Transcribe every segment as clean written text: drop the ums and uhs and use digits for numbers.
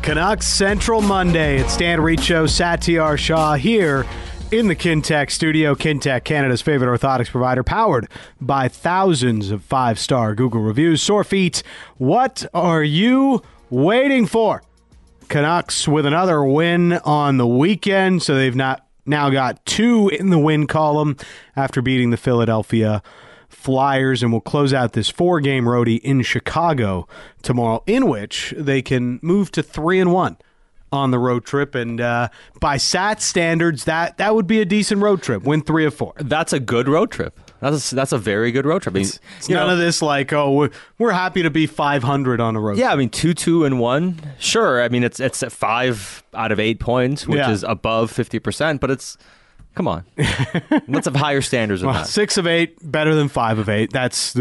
Canucks Central Monday. It's Dan Riccio, Satyar Shah here in the Kintec studio. Kintec, Canada's favorite orthotics provider, powered by thousands of five-star Google reviews. Sore feet, what are you waiting for? Canucks with another win on the weekend, so they've now got 2 in the win column after beating the Philadelphia Flyers, and will close out this 4-game roadie in Chicago tomorrow, in which they can move to 3-1 on the road trip. And by SAT standards, that would be a decent road trip. Win 3 of 4. That's a good road trip. That's a very good road trip. I mean, it's none of this like, oh, we're happy to be 500 on a road trip. I mean, 2-2-1. Sure. I mean, it's at 5 out of 8 points, which is above 50%, but it's, come on. Let's have higher standards than that. 6 of 8, better than 5 of 8. That's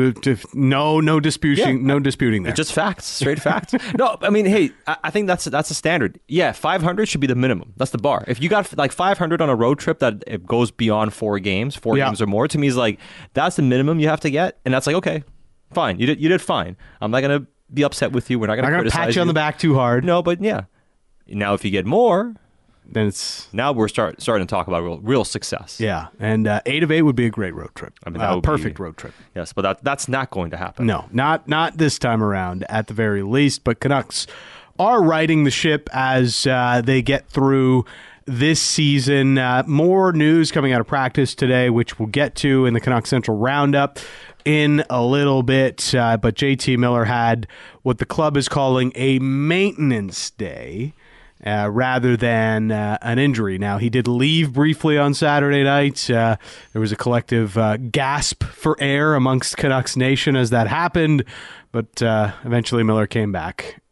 no disputing. No disputing there. It's just facts, straight facts. No, I mean, hey, I think that's a standard. Yeah, 500 should be the minimum. That's the bar. If you got like 500 on a road trip that it goes beyond 4 games, games or more, to me is like, that's the minimum you have to get, and that's like, okay, fine, you did fine. I'm not gonna be upset with you. We're not gonna criticize pat you on the back too hard. No, but yeah. Now, if you get more, then it's now we're starting to talk about real success. Yeah, and 8 of 8 would be a great road trip. I mean, that would perfect road trip. Yes, but that's not going to happen. No, not this time around, at the very least. But Canucks are righting the ship as they get through this season. More news coming out of practice today, which we'll get to in the Canucks Central Roundup in a little bit. But JT Miller had what the club is calling a maintenance day, rather than an injury. Now, he did leave briefly on Saturday night. There was a collective gasp for air amongst Canucks Nation as that happened, but eventually Miller came back.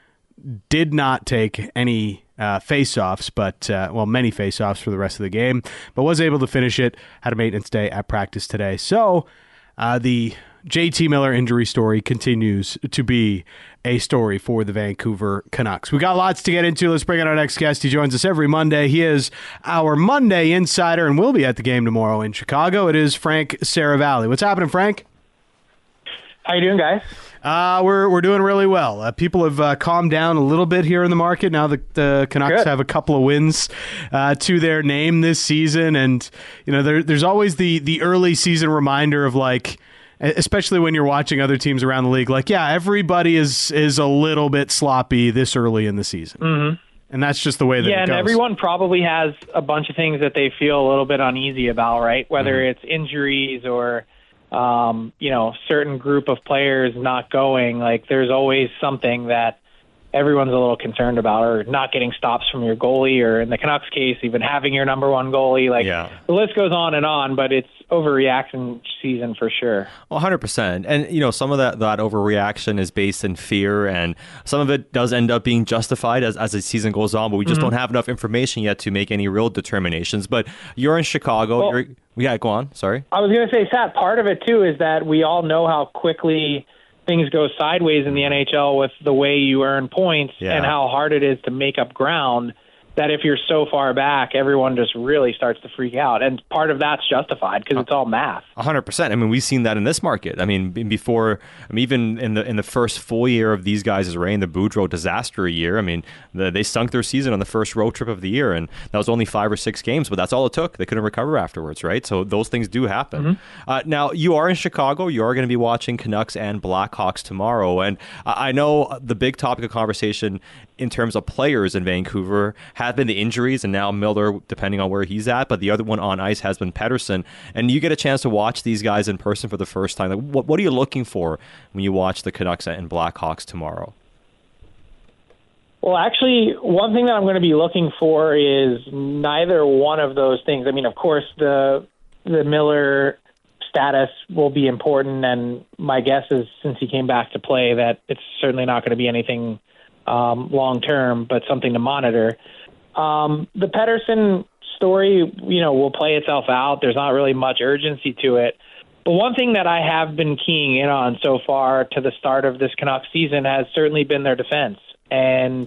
Did not take any face-offs, but many face-offs for the rest of the game, but was able to finish it. Had a maintenance day at practice today. So the JT Miller injury story continues to be a story for the Vancouver Canucks. We got lots to get into. Let's bring in our next guest. He joins us every Monday. He is our Monday insider and will be at the game tomorrow in Chicago. It is Frank Seravalli. What's happening, Frank? How you doing, guys? We're doing really well. People have calmed down a little bit here in the market now that the Canucks have a couple of wins to their name this season, and there's always the early season reminder of, like, especially when you're watching other teams around the league, like, yeah, everybody is a little bit sloppy this early in the season. Mm-hmm. And that's just the way that it goes. Yeah, and everyone probably has a bunch of things that they feel a little bit uneasy about, right? Whether it's injuries or, certain group of players not going. Like, there's always something that everyone's a little concerned about, or not getting stops from your goalie, or in the Canucks case, even having your number one goalie. Like, the list goes on, but it's overreaction season for sure. Well, 100%. And, some of that overreaction is based in fear, and some of it does end up being justified as the season goes on, but we just don't have enough information yet to make any real determinations. But you're in Chicago. Go on. Sorry. I was going to say, Sat, part of it, too, is that we all know how quickly things go sideways in the NHL with the way you earn points and how hard it is to make up ground, that if you're so far back, everyone just really starts to freak out. And part of that's justified because it's all math. 100%. I mean, we've seen that in this market. I mean, even in the first full year of these guys' reign, the Boudreau disaster year, I mean, they sunk their season on the first road trip of the year, and that was only 5 or 6 games, but that's all it took. They couldn't recover afterwards, right? So those things do happen. Mm-hmm. Now, you are in Chicago. You are going to be watching Canucks and Blackhawks tomorrow, and I know the big topic of conversation in terms of players in Vancouver have been the injuries, and now Miller, depending on where he's at, but the other one on ice has been Pettersson. And you get a chance to watch these guys in person for the first time. Like, what are you looking for when you watch the Canucks and Blackhawks tomorrow? Well, actually, one thing that I'm going to be looking for is neither one of those things. I mean, of course, the Miller status will be important, and my guess is, since he came back to play, that it's certainly not going to be anything long term, but something to monitor. The Pettersson story, will play itself out. There's not really much urgency to it. But one thing that I have been keying in on so far to the start of this Canucks season has certainly been their defense. And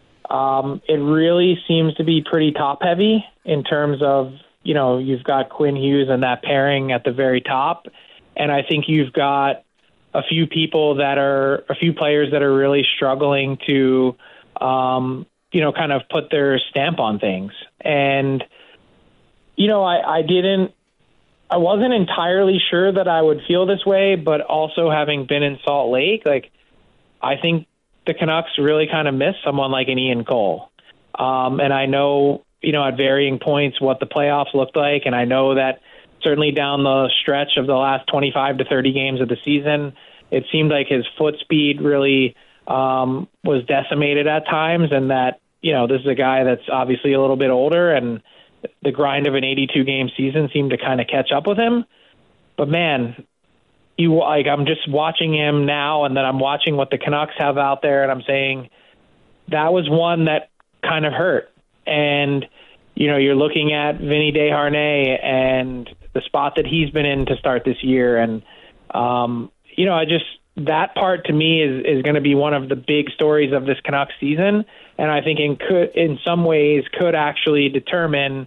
it really seems to be pretty top heavy in terms of, you've got Quinn Hughes and that pairing at the very top. And I think you've got a few players that are really struggling to kind of put their stamp on things. And, I wasn't entirely sure that I would feel this way, but also having been in Salt Lake, I think the Canucks really kind of miss someone like an Ian Cole. And I know, at varying points what the playoffs looked like, and I know that certainly down the stretch of the last 25 to 30 games of the season, it seemed like his foot speed really was decimated at times, and that, this is a guy that's obviously a little bit older, and the grind of an 82-game season seemed to kind of catch up with him. But man, I'm just watching him now, and then I'm watching what the Canucks have out there, and I'm saying that was one that kind of hurt. And, you're looking at Vinny Desharnais and the spot that he's been in to start this year. And, that part to me is going to be one of the big stories of this Canucks season. And I think in some ways could actually determine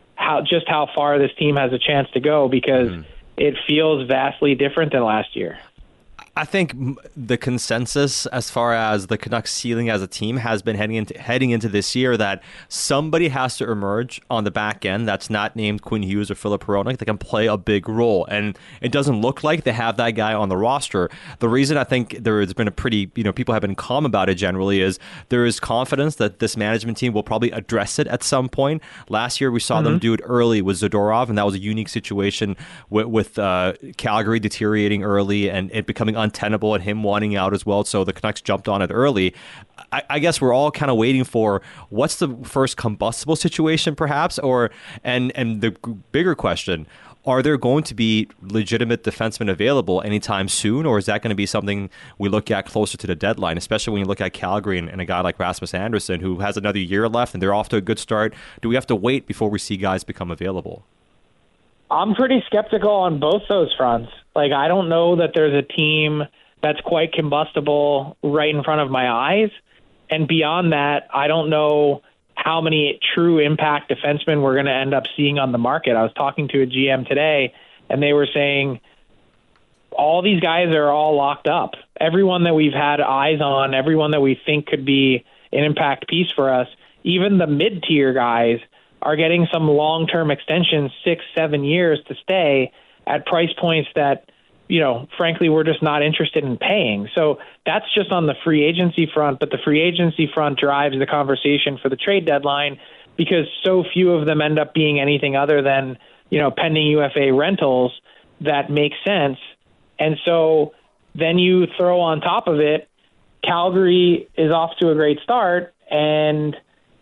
how far this team has a chance to go, because it feels vastly different than last year. I think the consensus as far as the Canucks ceiling as a team has been heading into this year that somebody has to emerge on the back end that's not named Quinn Hughes or Filip Hronek that can play a big role. And it doesn't look like they have that guy on the roster. The reason I think there has been a pretty, people have been calm about it generally is there is confidence that this management team will probably address it at some point. Last year we saw them do it early with Zadorov, and that was a unique situation with Calgary deteriorating early and it becoming untenable and him wanting out as well. So the Canucks jumped on it early. I guess we're all kind of waiting for what's the first combustible situation, perhaps, and the bigger question: are there going to be legitimate defensemen available anytime soon, or is that going to be something we look at closer to the deadline? Especially when you look at Calgary and a guy like Rasmus Andersson, who has another year left and they're off to a good start. Do we have to wait before we see guys become available? I'm pretty skeptical on both those fronts. I don't know that there's a team that's quite combustible right in front of my eyes. And beyond that, I don't know how many true impact defensemen we're going to end up seeing on the market. I was talking to a GM today, and they were saying all these guys are all locked up. Everyone that we've had eyes on, everyone that we think could be an impact piece for us, even the mid-tier guys are getting some long-term extensions, 6-7 years to stay at price points that, frankly, we're just not interested in paying. So that's just on the free agency front, but the free agency front drives the conversation for the trade deadline because so few of them end up being anything other than, pending UFA rentals that make sense. And so then you throw on top of it, Calgary is off to a great start, and,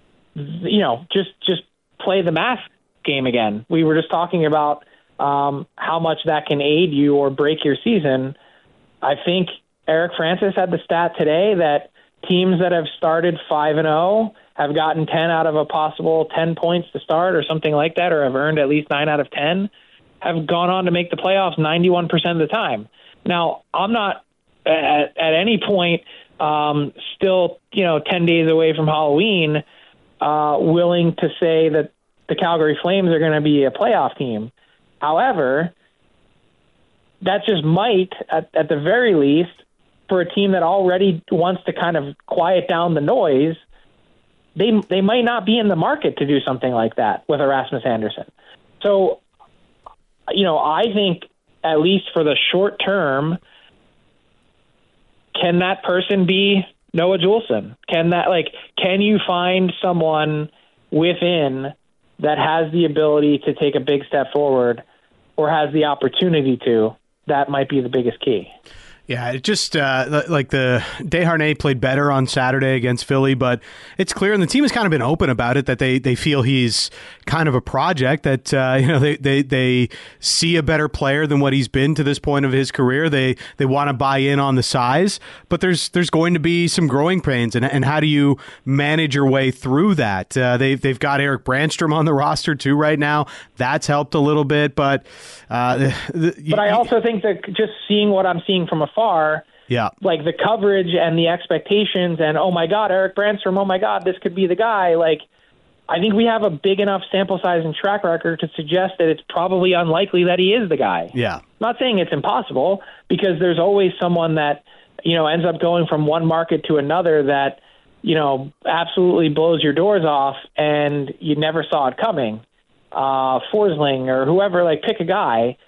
just play the math game again. We were just talking about how much that can aid you or break your season. I think Eric Francis had the stat today that teams that have started 5-0 have gotten 10 out of a possible 10 points to start or something like that, or have earned at least 9 out of 10, have gone on to make the playoffs 91% of the time. Now, I'm not at any point still, 10 days away from Halloween, willing to say that the Calgary Flames are going to be a playoff team. However, that just might, at the very least, for a team that already wants to kind of quiet down the noise, they might not be in the market to do something like that with Rasmus Andersson. So, I think at least for the short term, can that person be Noah Juulsen? Can you find someone within that has the ability to take a big step forward or has the opportunity to? That might be the biggest key. Yeah, it just the Desharnais played better on Saturday against Philly, but it's clear, and the team has kind of been open about it, that they feel he's kind of a project, that they see a better player than what he's been to this point of his career. They want to buy in on the size, but there's going to be some growing pains, and how do you manage your way through that? They've got Erik Brannstrom on the roster too right now. That's helped a little bit, but I also think that just seeing what I'm seeing from afar, like the coverage and the expectations, and oh my God, Erik Brannstrom, oh my God, this could be the guy. I think we have a big enough sample size and track record to suggest that it's probably unlikely that he is the guy. Yeah, I'm not saying it's impossible, because there's always someone that ends up going from one market to another that absolutely blows your doors off and you never saw it coming. Forsling or whoever, like pick a guy.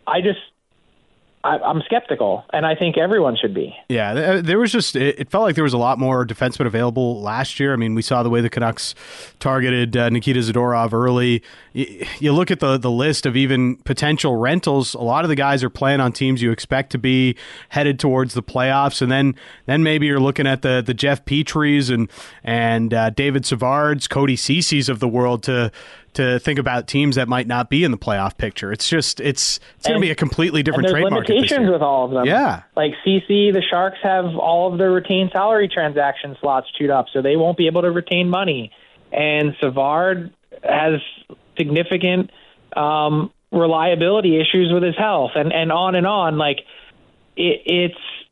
I'm skeptical, and I think everyone should be. Yeah, there was it felt like there was a lot more defensemen available last year. I mean, we saw the way the Canucks targeted Nikita Zadorov early. You look at the list of even potential rentals, a lot of the guys are playing on teams you expect to be headed towards the playoffs, and then maybe you're looking at the Jeff Petries and David Savards, Cody Cece's of the world to think about teams that might not be in the playoff picture. It's going to be a completely different trade market this year. There's limitations with all of them. Yeah. Like CC, the Sharks have all of their retained salary transaction slots chewed up, so they won't be able to retain money. And Savard has significant reliability issues with his health, and on and on. Like, it's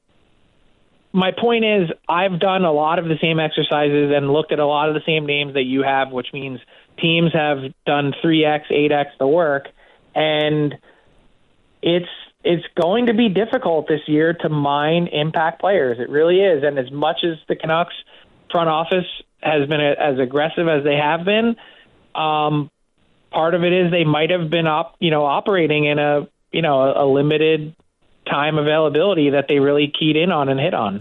my point is, I've done a lot of the same exercises and looked at a lot of the same names that you have, which means teams have done 3x, 8x the work, and it's going to be difficult this year to mine impact players. It really is. And as much as the Canucks front office has been as aggressive as they have been, part of it is they might have been operating in a limited time availability that they really keyed in on and hit on.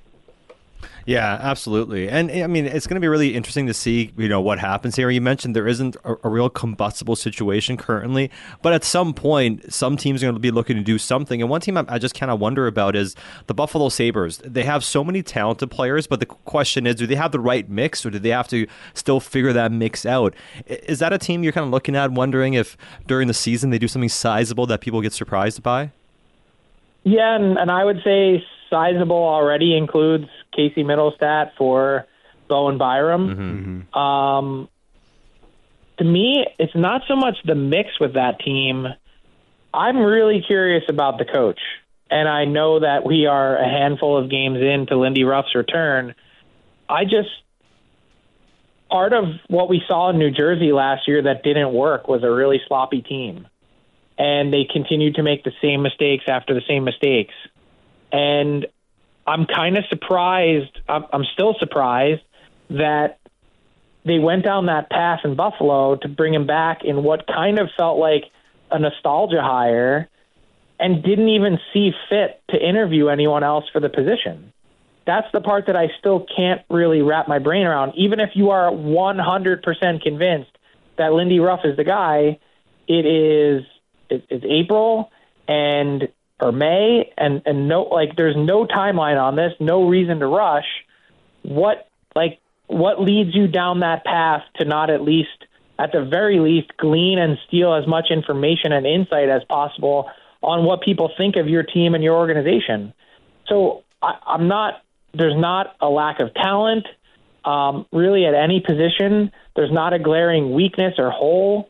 Yeah, absolutely. And I mean, it's going to be really interesting to see, what happens here. You mentioned there isn't a real combustible situation currently, but at some point, some teams are going to be looking to do something. And one team I just kind of wonder about is the Buffalo Sabres. They have so many talented players, but the question is, do they have the right mix, or do they have to still figure that mix out? Is that a team you're kind of looking at, wondering if during the season they do something sizable that people get surprised by? Yeah, and I would say sizable already includes Casey Middlestat for Bowen Byram. Mm-hmm. To me, it's not so much the mix with that team. I'm really curious about the coach. And I know that we are a handful of games into Lindy Ruff's return. Part of what we saw in New Jersey last year that didn't work was a really sloppy team. And they continued to make the same mistakes after the same mistakes. And I'm kind of surprised. I'm still surprised that they went down that path in Buffalo to bring him back in what kind of felt like a nostalgia hire, and didn't even see fit to interview anyone else for the position. That's the part that I still can't really wrap my brain around. Even if you are 100% convinced that Lindy Ruff is the guy, it's April or May, and no, like, there's no timeline on this, no reason to rush. What leads you down that path to not at the very least, glean and steal as much information and insight as possible on what people think of your team and your organization? So there's not a lack of talent, really, at any position. There's not a glaring weakness or hole.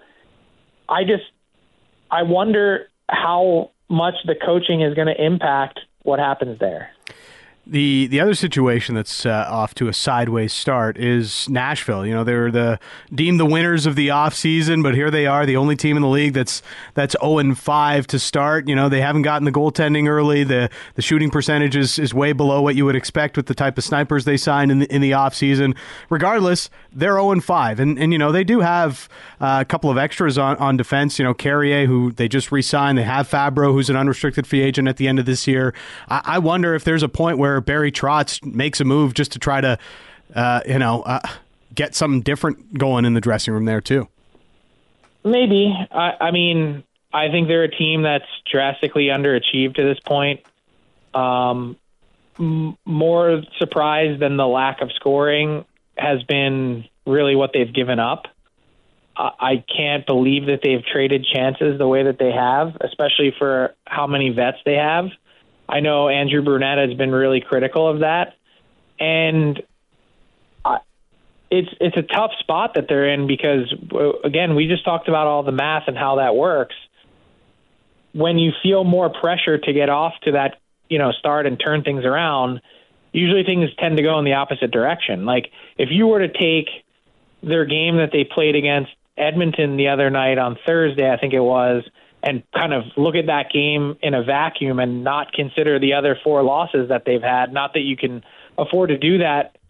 I wonder how much the coaching is going to impact what happens there. The other situation that's off to a sideways start is Nashville. They were deemed the winners of the offseason, but here they are, the only team in the league that's 0-5 to start. They haven't gotten the goaltending early. The shooting percentage is way below what you would expect with the type of snipers they signed in the offseason. Regardless, they're 0-5, and they do have a couple of extras on defense. Carrier, who they just re-signed. They have Fabro, who's an unrestricted free agent at the end of this year. I wonder if there's a point where Barry Trotz makes a move just to try to, get something different going in the dressing room there too. Maybe. I mean, I think they're a team that's drastically underachieved to this point. More surprised than the lack of scoring has been really what they've given up. I can't believe that they've traded chances the way that they have, especially for how many vets they have. I know Andrew Brunette has been really critical of that, and it's a tough spot that they're in because, again, we just talked about all the math and how that works. When you feel more pressure to get off to that, start and turn things around, usually things tend to go in the opposite direction. Like, if you were to take their game that they played against Edmonton the other night on Thursday, I think it was, and kind of look at that game in a vacuum and not consider the other 4 losses that they've had. Not that you can afford to do that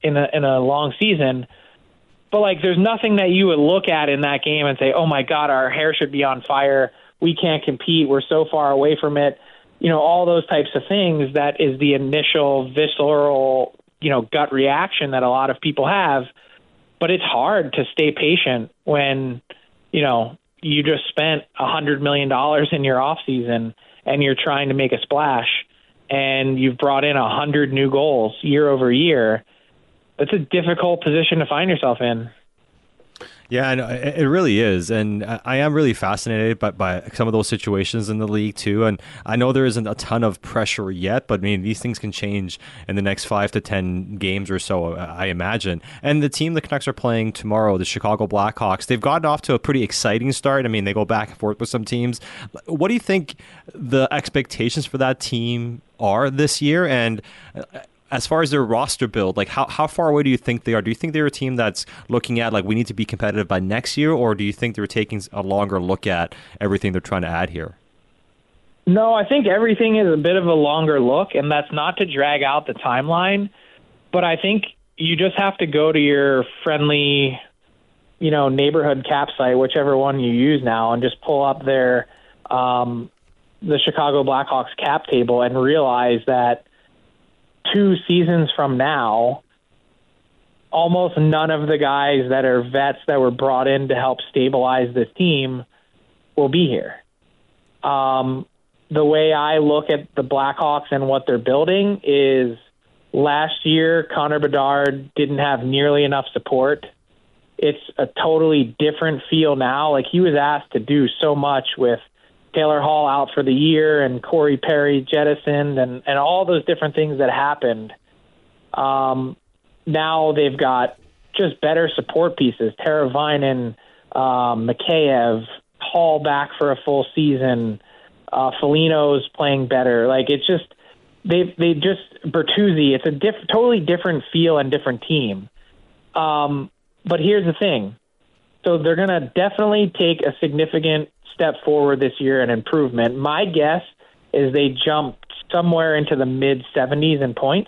in a long season. But, like, there's nothing that you would look at in that game and say, oh, my God, our hair should be on fire. We can't compete. We're so far away from it. All those types of things, that is the initial visceral, gut reaction that a lot of people have. But it's hard to stay patient when, you just spent $100 million in your offseason and you're trying to make a splash and you've brought in 100 new goals year over year. That's a difficult position to find yourself in. Yeah, and it really is. And I am really fascinated by some of those situations in the league, too. And I know there isn't a ton of pressure yet, but I mean, these things can change in the next 5 to 10 games or so, I imagine. And the team the Canucks are playing tomorrow, the Chicago Blackhawks, they've gotten off to a pretty exciting start. I mean, they go back and forth with some teams. What do you think the expectations for that team are this year? And as far as their roster build, like how far away do you think they are? Do you think they're a team that's looking at, like, we need to be competitive by next year, or do you think they're taking a longer look at everything they're trying to add here? No, I think everything is a bit of a longer look, and that's not to drag out the timeline, but I think you just have to go to your friendly, neighborhood cap site, whichever one you use now, and just pull up their the Chicago Blackhawks cap table and realize that 2 seasons from now, almost none of the guys that are vets that were brought in to help stabilize this team will be here. The way I look at the Blackhawks and what they're building is, last year, Connor Bedard didn't have nearly enough support. It's a totally different feel now. Like, he was asked to do so much with Taylor Hall out for the year and Corey Perry jettisoned and all those different things that happened. Now they've got just better support pieces. Teravainen, Mikheyev, Hall back for a full season. Foligno's playing better. Like, it's just they just Bertuzzi. It's a totally different feel and different team. But here's the thing. So they're going to definitely take a significant step forward this year, an improvement. My guess is they jump somewhere into the mid-70s in points.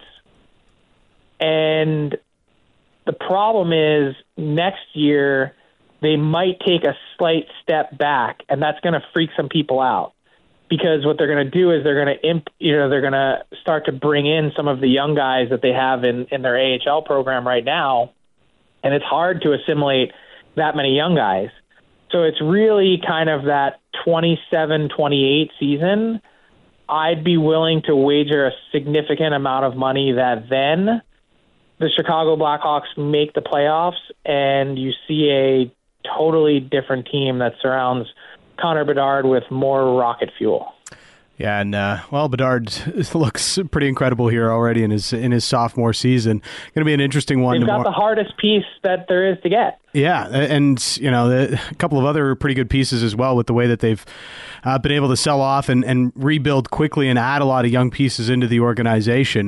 And the problem is, next year they might take a slight step back, and that's going to freak some people out, because what they're going to do is they're going to start to bring in some of the young guys that they have in their AHL program right now, and it's hard to assimilate that many young guys. So it's really kind of that 27-28 season. I'd be willing to wager a significant amount of money that then the Chicago Blackhawks make the playoffs and you see a totally different team that surrounds Connor Bedard with more rocket fuel. Yeah, and Bedard looks pretty incredible here already in his sophomore season. Going to be an interesting one. They've got the hardest piece that there is to get. Yeah, and a couple of other pretty good pieces as well, with the way that they've been able to sell off and rebuild quickly and add a lot of young pieces into the organization.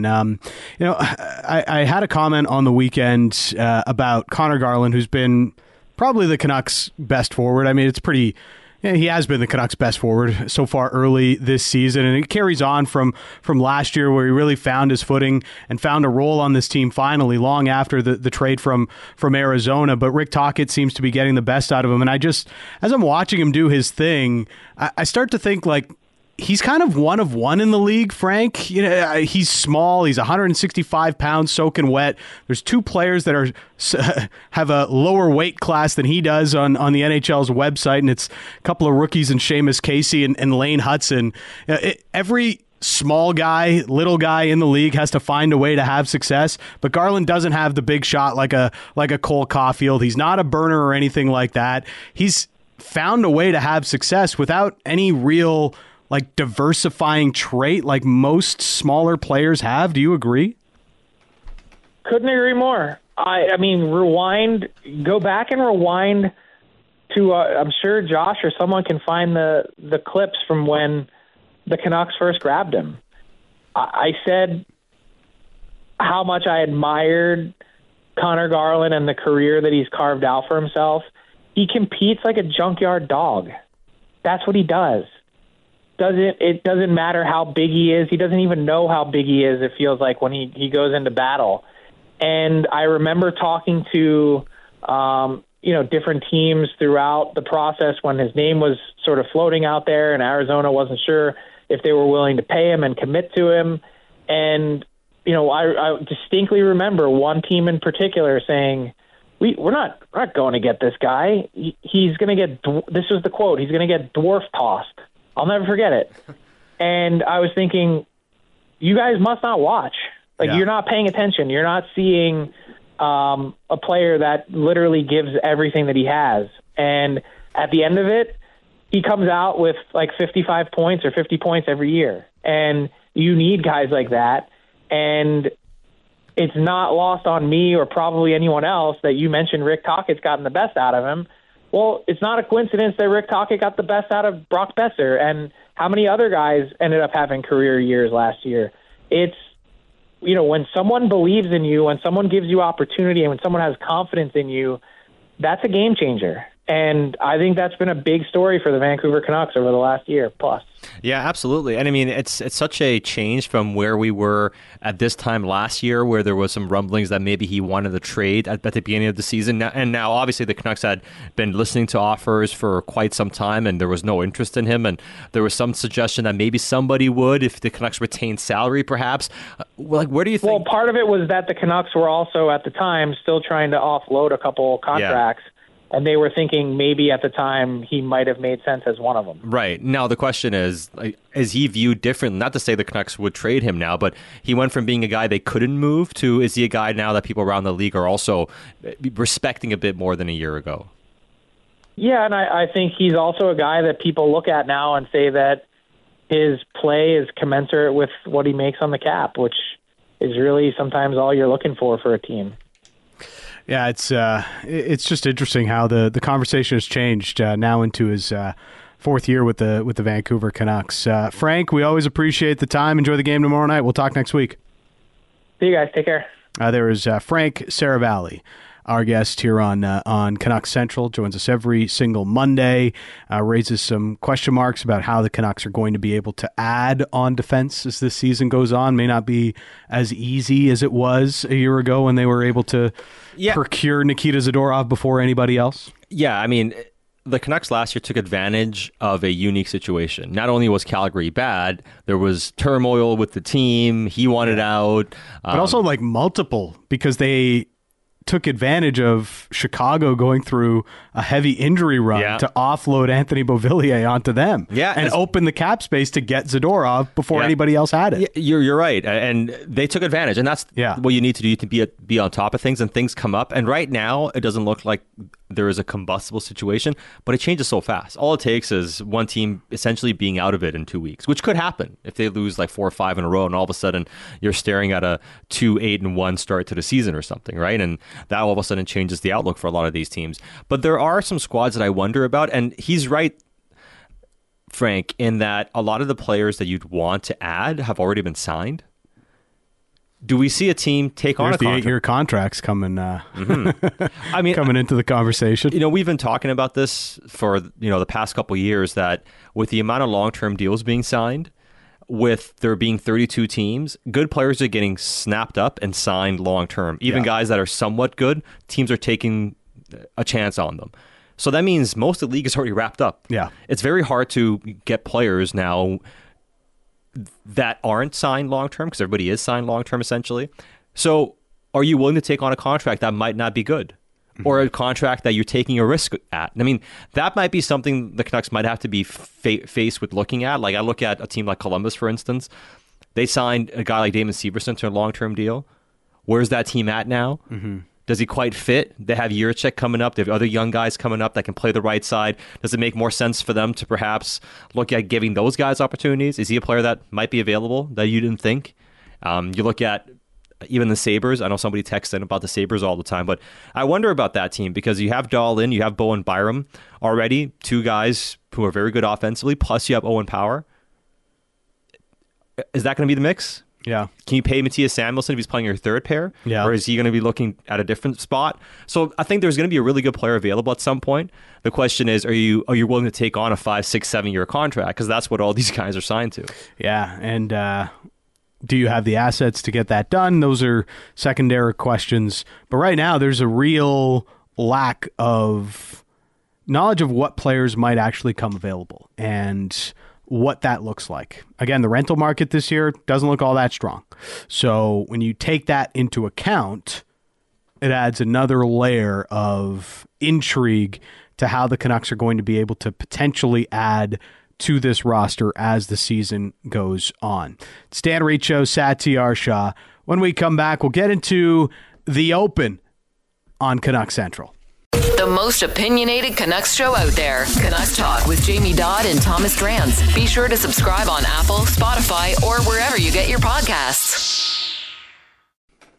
I had a comment on the weekend about Connor Garland, who's been probably the Canucks' best forward. I mean, it's pretty. He has been the Canucks' best forward so far early this season, and it carries on from last year, where he really found his footing and found a role on this team finally, long after the trade from Arizona. But Rick Tocchet seems to be getting the best out of him, and as I'm watching him do his thing, I start to think, like, he's kind of one of one in the league, Frank. He's small. He's 165 pounds, soaking wet. There's 2 players that have a lower weight class than he does on the NHL's website, and it's a couple of rookies in Seamus Casey and Lane Hudson. Every small guy, little guy in the league has to find a way to have success, but Garland doesn't have the big shot like a Cole Caulfield. He's not a burner or anything like that. He's found a way to have success without any real diversifying trait like most smaller players have. Do you agree? Couldn't agree more. I mean, go back and rewind to, I'm sure Josh or someone can find the clips from when the Canucks first grabbed him. I said how much I admired Connor Garland and the career that he's carved out for himself. He competes like a junkyard dog. That's what he does. It doesn't matter how big he is. He doesn't even know how big he is, it feels like, when he goes into battle. And I remember talking to, different teams throughout the process when his name was sort of floating out there and Arizona wasn't sure if they were willing to pay him and commit to him. And, I distinctly remember one team in particular saying, we're not going to get this guy. He's going to get, this was the quote, he's going to get dwarf tossed. I'll never forget it. And I was thinking, you guys must not watch. You're not paying attention. You're not seeing a player that literally gives everything that he has. And at the end of it, he comes out with 55 points or 50 points every year. And you need guys like that. And it's not lost on me or probably anyone else that you mentioned Rick Tockett's gotten the best out of him. Well, it's not a coincidence that Rick Tocchet got the best out of Brock Besser, and how many other guys ended up having career years last year. It's, when someone believes in you, when someone gives you opportunity, and when someone has confidence in you, that's a game changer. And I think that's been a big story for the Vancouver Canucks over the last year plus. Yeah, absolutely. And I mean, it's such a change from where we were at this time last year, where there was some rumblings that maybe he wanted to trade at the beginning of the season. And now, obviously, the Canucks had been listening to offers for quite some time, and there was no interest in him. And there was some suggestion that maybe somebody would, if the Canucks retained salary, perhaps. Where do you think? Well, part of it was that the Canucks were also, at the time, still trying to offload a couple contracts. Yeah. And they were thinking maybe at the time he might have made sense as one of them. Right. Now, the question is he viewed differently? Not to say the Canucks would trade him now, but he went from being a guy they couldn't move to, is he a guy now that people around the league are also respecting a bit more than a year ago? Yeah, and I think he's also a guy that people look at now and say that his play is commensurate with what he makes on the cap, which is really sometimes all you're looking for a team. Yeah, it's just interesting how the conversation has changed now into his fourth year with the Vancouver Canucks. Frank, we always appreciate the time. Enjoy the game tomorrow night. We'll talk next week. See you guys. Take care. There is Frank Saravalli, our guest here on Canucks Central, joins us every single Monday, raises some question marks about how the Canucks are going to be able to add on defense as this season goes on. May not be as easy as it was a year ago when they were able to procure Nikita Zadorov before anybody else. Yeah, I mean, the Canucks last year took advantage of a unique situation. Not only was Calgary bad, there was turmoil with the team. He wanted out. But also multiple, because they took advantage of Chicago going through a heavy injury run to offload Anthony Beauvillier onto them and open the cap space to get Zadorov before anybody else had it. You're right. And they took advantage. And that's what you need to do to be on top of things, and things come up. And right now, it doesn't look like there is a combustible situation, but it changes so fast. All it takes is one team essentially being out of it in 2 weeks, which could happen if they lose 4 or 5 in a row, and all of a sudden you're staring at a 2-8-1 start to the season or something, right? And that all of a sudden changes the outlook for a lot of these teams. But there are some squads that I wonder about, and he's right, Frank, in that a lot of the players that you'd want to add have already been signed. Do we see a team take on a contract? The 8-year contracts coming. I mean, coming into the conversation. We've been talking about this for the past couple of years, that with the amount of long-term deals being signed, with there being 32 teams, good players are getting snapped up and signed long-term. Even guys that are somewhat good, teams are taking a chance on them. So that means most of the league is already wrapped up. Yeah, it's very hard to get players now that aren't signed long-term, because everybody is signed long-term essentially. So are you willing to take on a contract that might not be good, or a contract that you're taking a risk at? I mean, that might be something the Canucks might have to be faced with looking at. I look at a team like Columbus, for instance. They signed a guy like Damon Severson to a long-term deal. Where's that team at now? Mm-hmm. Does he quite fit? They have Jiricek coming up. They have other young guys coming up that can play the right side. Does it make more sense for them to perhaps look at giving those guys opportunities? Is he a player that might be available that you didn't think? You look at even the Sabres. I know somebody texts in about the Sabres all the time, but I wonder about that team, because you have Dahlin, you have Bowen Byram already, 2 guys who are very good offensively, plus you have Owen Power. Is that going to be the mix? Yeah. Can you pay Mattias Samuelsson if he's playing your third pair? Yeah. Or is he going to be looking at a different spot? So I think there's going to be a really good player available at some point. The question is, are you willing to take on a 5, 6, 7 year contract? Because that's what all these guys are signed to. Yeah. And do you have the assets to get that done? Those are secondary questions. But right now, there's a real lack of knowledge of what players might actually come available and what that looks like. Again, the rental market this year doesn't look all that strong. So when you take that into account, it adds another layer of intrigue to how the Canucks are going to be able to potentially add to this roster as the season goes on. It's Dan Riccio, Satyar Shah. When we come back, we'll get into the Open on Canuck Central. The most opinionated Canucks show out there. Canucks Talk with Jamie Dodd and Thomas Drance. Be sure to subscribe on Apple, Spotify, or wherever you get your podcasts.